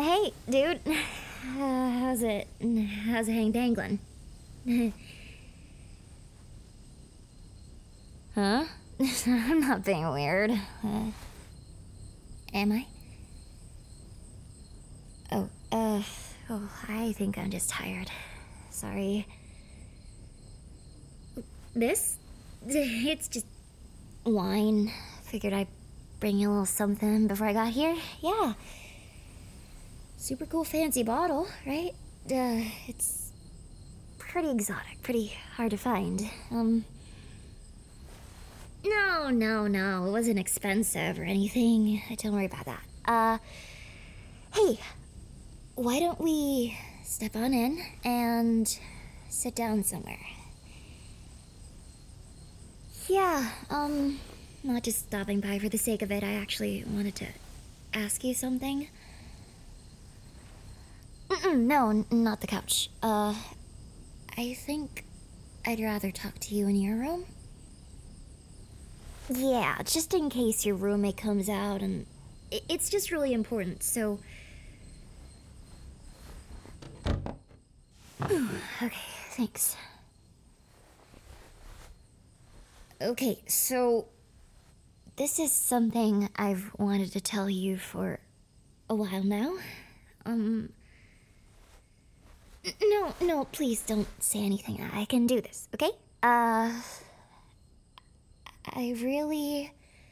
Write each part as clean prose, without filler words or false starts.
Hey, dude. How's it? How's it hang dangling? Huh? I'm not being weird. Am I? Oh, I think I'm just tired. Sorry. This? It's just wine. Figured I'd bring you a little something before I got here. Yeah. Super cool fancy bottle, right? It's pretty exotic, pretty hard to find. No, it wasn't expensive or anything. Don't worry about that. Hey, why don't we step on in and sit down somewhere? Yeah, not just stopping by for the sake of it. I actually wanted to ask you something. No, not the couch. I think I'd rather talk to you in your room. Yeah, just in case your roommate comes out, and it's just really important, so... Okay, thanks. Okay, so... This is something I've wanted to tell you for a while now. No, please don't say anything. I can do this, okay? I really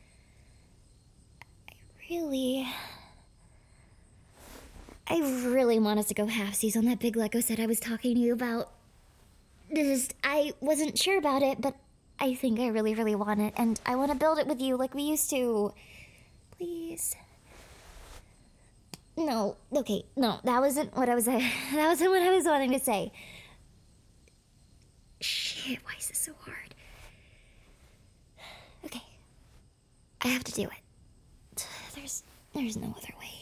want us to go halfsies on that big Lego set I was talking to you about. I wasn't sure about it, but I think I really want it, and I want to build it with you like we used to. Please. No, okay, no, that wasn't what I was wanting to say. Shit, why is this so hard? Okay. I have to do it. There's no other way.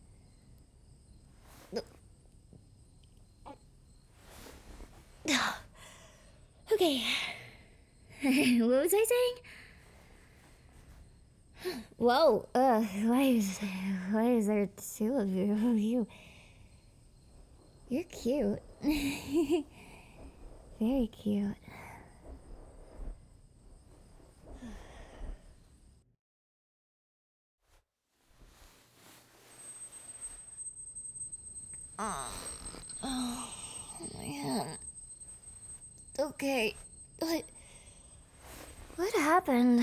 Okay. What was I saying? Whoa, why is there two of you? You're cute. Very cute. Oh my hand. Okay, what happened?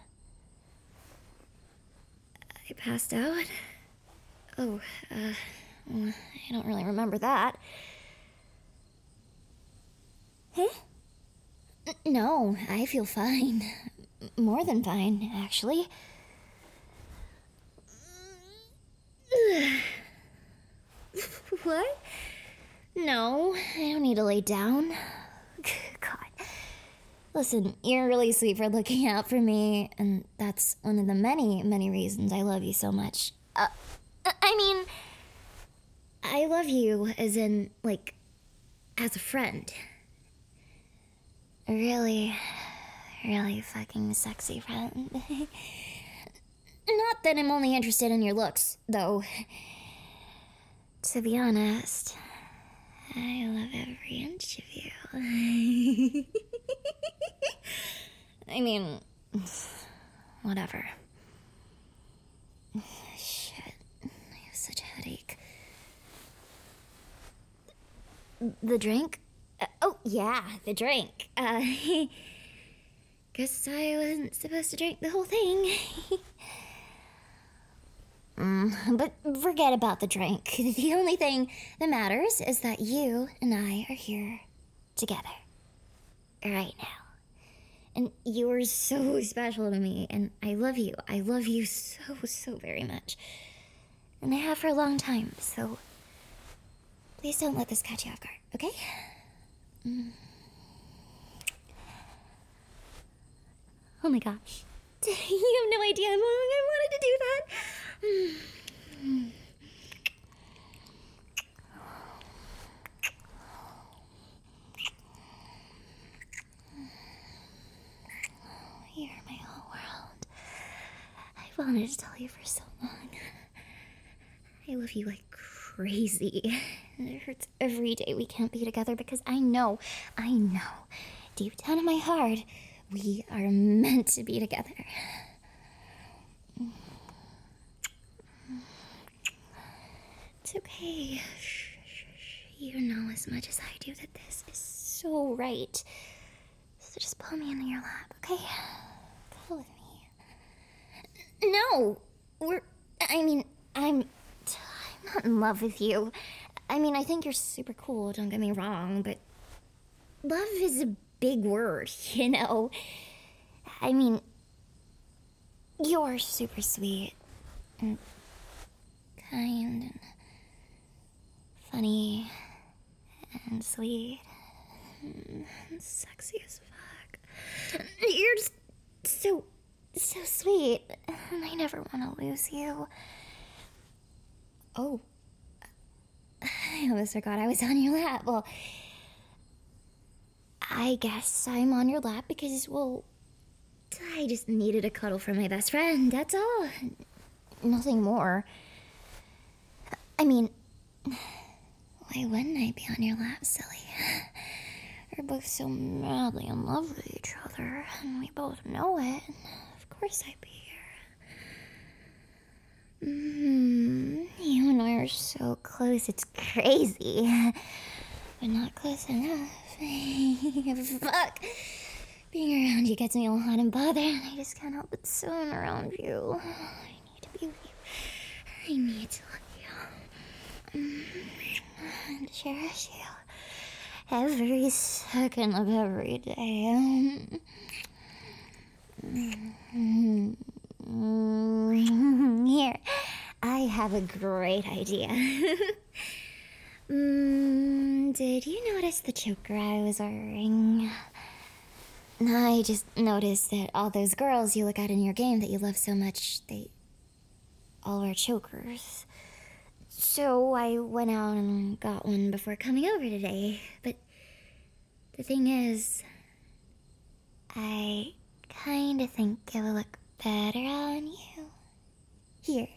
I passed out? Oh, I don't really remember that. Huh? No, I feel fine. More than fine, actually. What? No, I don't need to lay down. God. Listen, you're really sweet for looking out for me, and that's one of the many reasons I love you so much. I mean, I love you as in, like, as a friend. A really fucking sexy friend. Not that I'm only interested in your looks, though. To be honest, I love every inch of you. I mean, whatever. Shit, I have such a headache. The drink? Oh, yeah, the drink. Guess I wasn't supposed to drink the whole thing. But forget about the drink. The only thing that matters is that you and I are here together. Right now. And you are so special to me, and I love you. I love you so very much. And I have for a long time, so please don't let this catch you off guard, okay? Oh my gosh. You have no idea how long I wanted to do that. You're my whole world. I wanted to tell you for so long. I love you like crazy. It hurts every day we can't be together because I know, deep down in my heart, we are meant to be together. It's okay. Shh. You know as much as I do that this is so right. So just pull me into your lap, okay? Cuddle with me. No! I'm not in love with you. I think you're super cool, don't get me wrong, but love is a big word, you know? You're super sweet and kind and funny and sweet and sexy as fuck. You're just so sweet, and I never want to lose you. Oh, I almost forgot I was on your lap. Well, I guess I'm on your lap because, I just needed a cuddle from my best friend, that's all. Nothing more. Why wouldn't I be on your lap, silly? We're both so madly in love with each other, and we both know it. Of course I'd be here. You and I are so close, it's crazy. But not close enough. Fuck. Being around you gets me all hot and bothered, and I just can't help but swim around you. I need to be with you. I need to love you. And cherish you. Every second of every day. Here, I have a great idea. Did you notice the choker I was wearing? I just noticed that all those girls you look at in your game that you love so much, they all wear chokers. So I went out and got one before coming over today. But the thing is, I kind of think it will look better on you. Here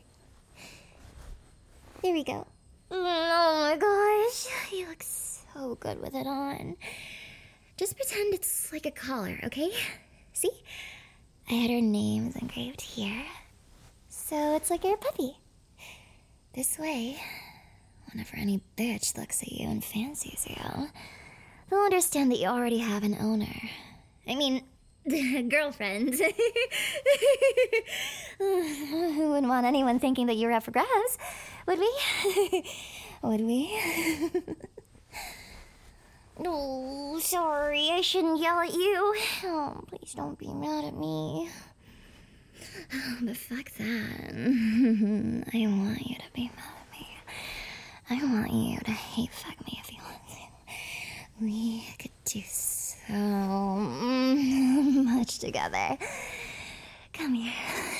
we go. Oh my gosh, you look so good with it on. Just pretend it's like a collar, okay? See? I had our names engraved here. So it's like you're a puppy. This way, whenever any bitch looks at you and fancies you, they'll understand that you already have an owner. Girlfriend. Who wouldn't want anyone thinking that you're up for grabs, would we? Would we? Oh, sorry, I shouldn't yell at you. Oh, please don't be mad at me. But fuck that. I want you to be mad at me. I want you to hate fuck me if you want to. We could do so much together. Come here.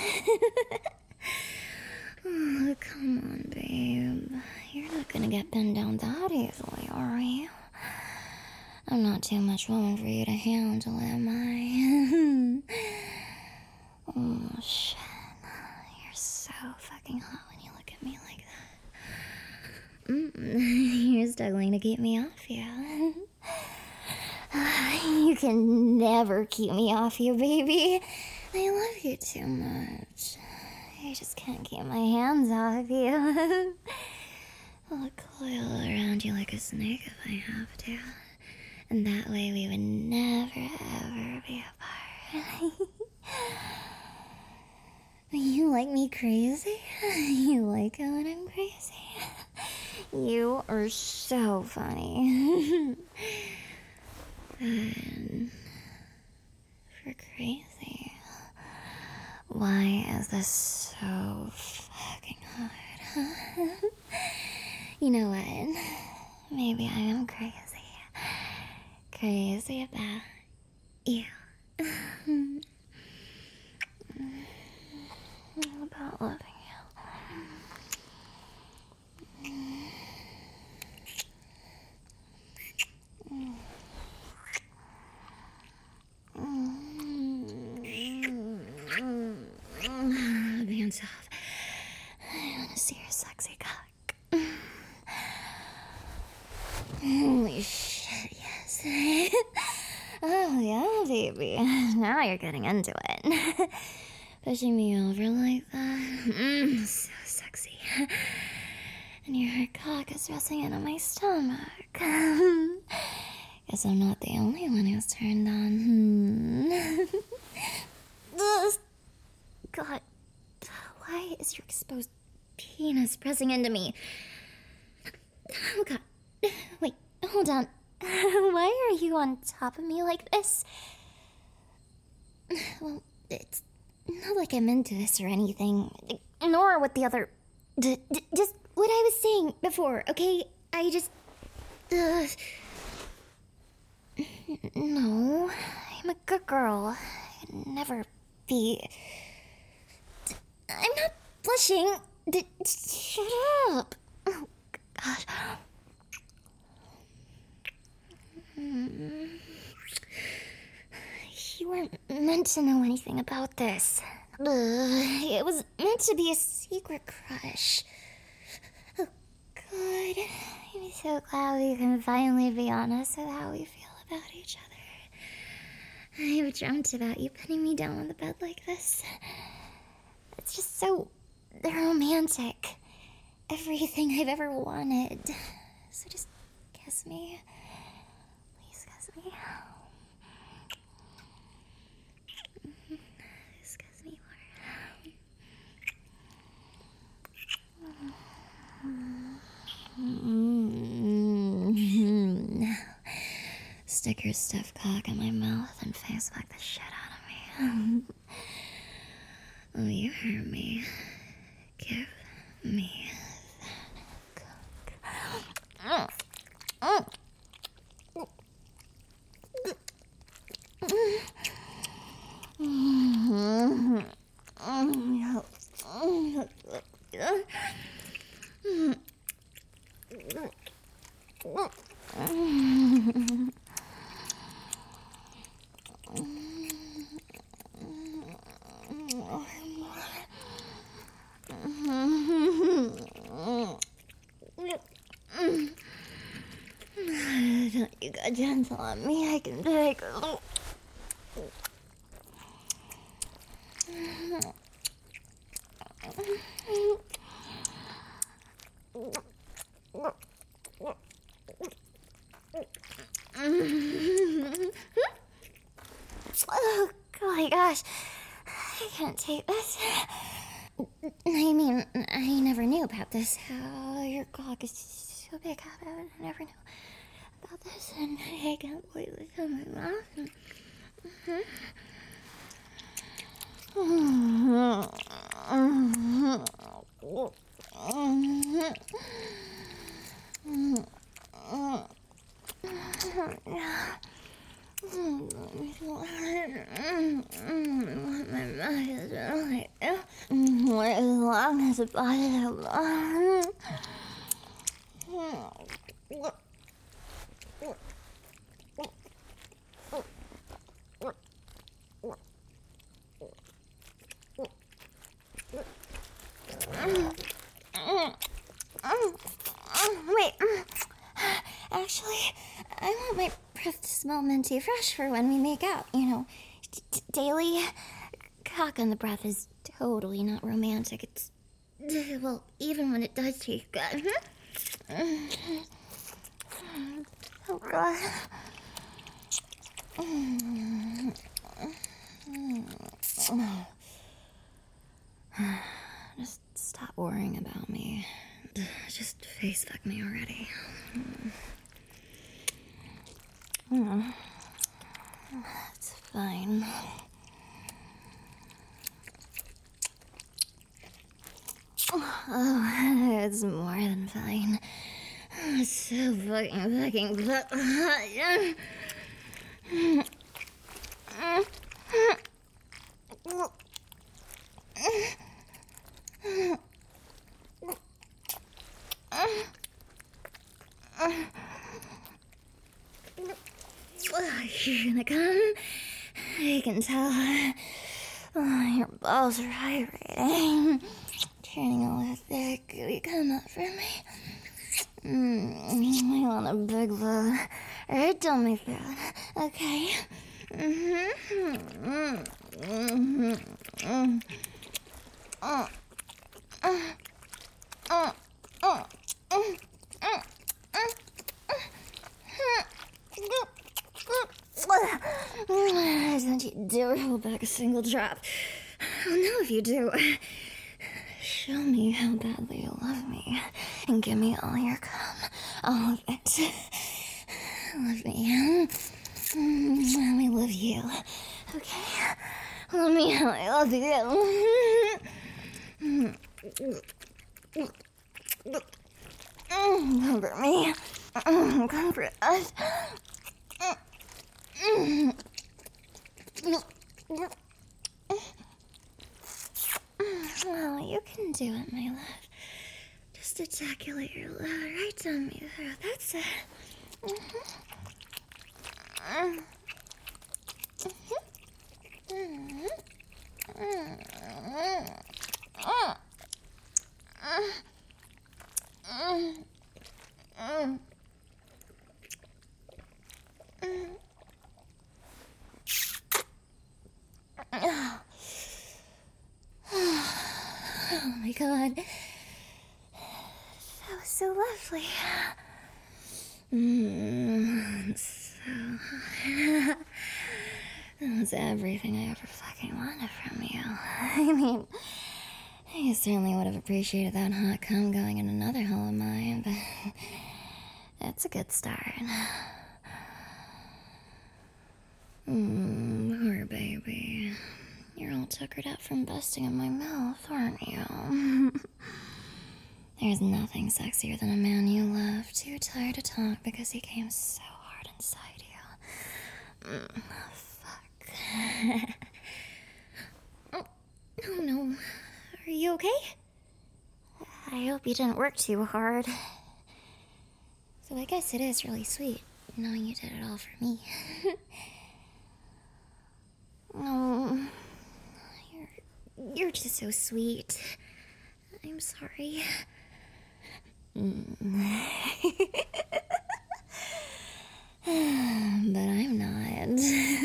Oh, come on, babe. You're not gonna get pinned down that easily, are you? I'm not too much woman for you to handle, am I? Oh, shit. You're so fucking hot when you look at me like that. You're struggling to keep me off you. You can never keep me off you, baby. I love you too much. I just can't keep my hands off you. I'll coil around you like a snake if I have to. And that way we would never, ever be apart. You like me crazy? You like it when I'm crazy? You are so funny. And for crazy, why is this so fucking hard? You know what? Maybe I am crazy. Crazy about you. About loving you. Hands off. I want to see your sexy cock. yeah, baby. Now you're getting into it. Pushing me over like that. So sexy. And your cock is resting in on my stomach. Guess I'm not the only one who's turned on. God, why is your exposed penis pressing into me? Oh God, wait, hold on. Why are you on top of me like this? Well, it's not like I'm into this or anything, nor with the other... just what I was saying before, okay? I just... No, I'm a good girl. I'd never be... I'm not blushing. Shut up. Oh, gosh. You weren't meant to know anything about this. It was meant to be a secret crush. Oh, God. I'm so glad we can finally be honest with how we feel about each other. I've dreamt about you putting me down on the bed like this. It's just so romantic. Everything I've ever wanted. So just kiss me. Please kiss me. Just kiss me more. Stick your stiff cock in my mouth and face fuck the shit out of me. Oh, you heard me. Give me that cock. You got gentle on me, I can take. Oh my gosh, I can't take this. I mean, I never knew about this. How your cock is so big. I never knew about this, and I can't wait to tell my mom. As long as it bothers Wait. Actually, I want my breath to smell minty fresh for when we make out. You know, daily cock on the breath is totally not romantic. It's, well, even when it does taste good. Oh, God. Just stop worrying about me. Just face fuck me already. It's fine. Oh, it's more than fine. It's so fucking hot. You're gonna come? I can tell. Oh, your balls are vibrating. Turning all thick. Will you come up for me? I want a big bug. Alright, tell me that. Okay. Don't you dare hold back a single drop. I'll know if you do. Show me how badly you love me, and give me all your cum. All of it. Love me. Let me love you. Okay? Love me how I love you. Comfort me. Comfort us. Oh, you can do it, my love. Just ejaculate your load right down my throat. That's it. Oh my god. That was so lovely. That was everything I ever fucking wanted from you. I mean, I certainly would have appreciated that hot cum going in another hole of mine, but it's a good start. Poor baby. You're all tuckered up from busting in my mouth, aren't you? There's nothing sexier than a man you love, too tired to talk because he came so hard inside you. Fuck. Oh no. Are you okay? I hope you didn't work too hard. So I guess it is really sweet knowing you did it all for me. Oh, you're just so sweet. I'm sorry. But I'm not.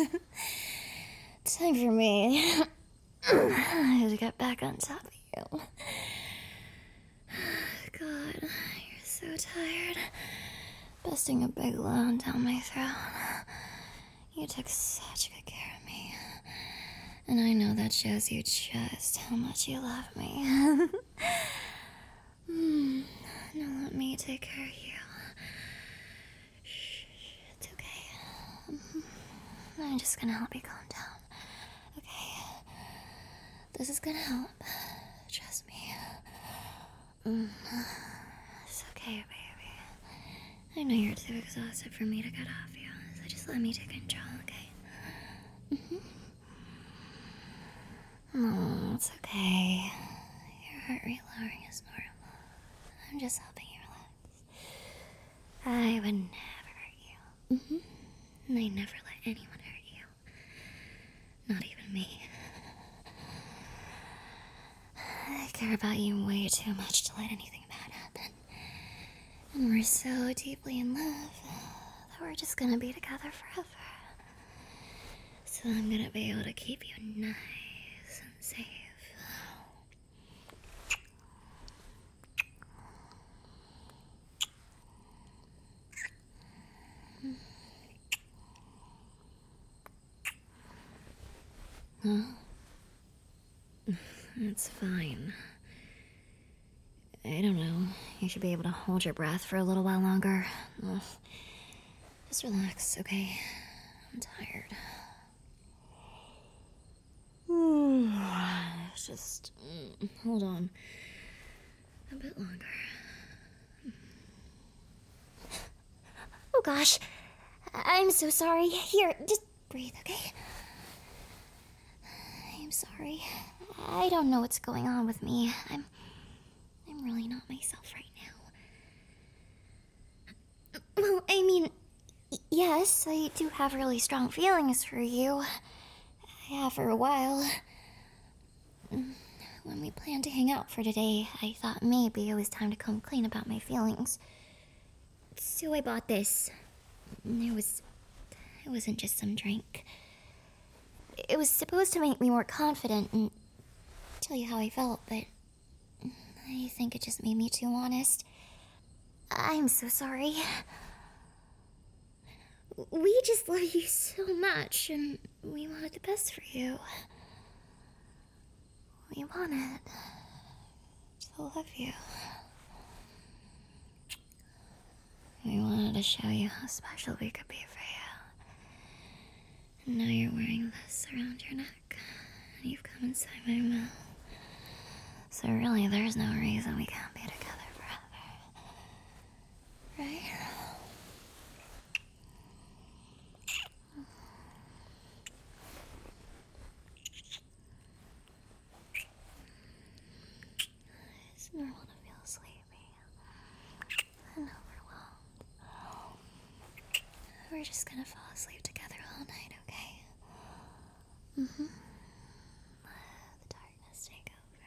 Time for me to get back on top of you. God, you're so tired. Busting a big load down my throat. You took such good care of me. And I know that shows you just how much you love me. Now let me take care of you. Shh, it's okay. I'm just gonna help you calm down. Okay? This is gonna help. Trust me. It's okay, baby. I know you're too exhausted for me to get off you, so just let me take control, okay? Oh, it's okay. Your heart rate lowering is normal. I'm just helping you relax. I would never hurt you. And I never let anyone hurt you. Not even me. I care about you way too much to let anything bad happen. And we're so deeply in love that we're just gonna be together forever. So I'm gonna be able to keep you nice and safe. Huh? It's fine. I don't know. You should be able to hold your breath for a little while longer. Just relax, okay? I'm tired. Just hold on. A bit longer. Oh gosh. I'm so sorry. Here, just breathe, okay? I'm sorry. I don't know what's going on with me. I'm really not myself right now. Well, I mean, yes, I do have really strong feelings for you. I have for a while. When we planned to hang out for today, I thought maybe it was time to come clean about my feelings. So I bought this. It wasn't just some drink. It was supposed to make me more confident and tell you how I felt, but I think it just made me too honest. I'm so sorry. We just love you so much, and we wanted the best for you. We wanted to love you. We wanted to show you how special we could be for you. And now you're wearing this around your neck, and you've come inside my mouth. So really, there's no reason we can't be together forever. Right? It's normal to feel sleepy and overwhelmed. We're just gonna fall asleep together all night, okay? Mm-hmm. Let the darkness take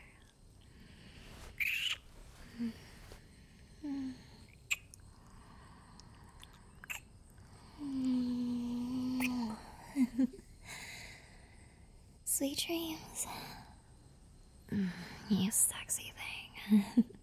over. Sweet dreams. You sexy thing.